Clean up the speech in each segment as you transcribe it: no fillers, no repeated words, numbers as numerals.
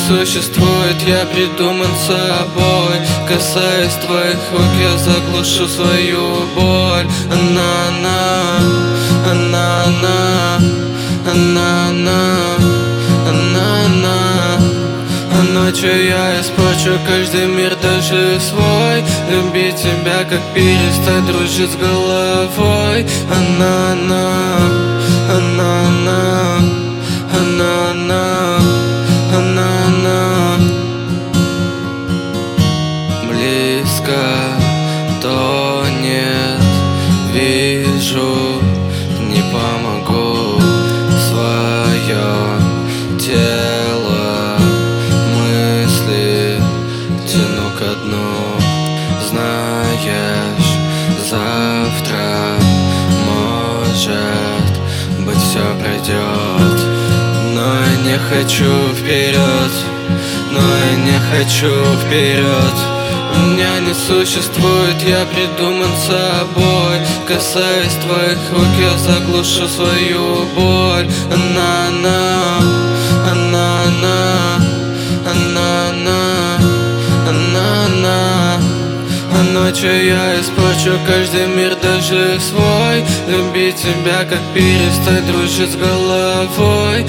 существует, я придуман собой. Касаясь твоих рук, я заглушу свою боль. Она, а ночью я испорчу каждый мир, даже свой. Любить тебя, как перестать дружить с головой. Близко, то нет, вижу, не помогу. Свое тело, мысли тяну ко дну. Знаешь, завтра может быть все пройдет. Но я не хочу вперед, но я не хочу вперед. Меня не существует, я придуман собой. Касаясь твоих рук, я заглушу свою боль. А ночью я испорчу каждый мир, даже свой. Любить тебя, как перестать дружить с головой.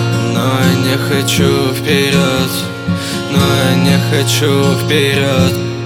Не хочу вперед, но я не хочу вперед.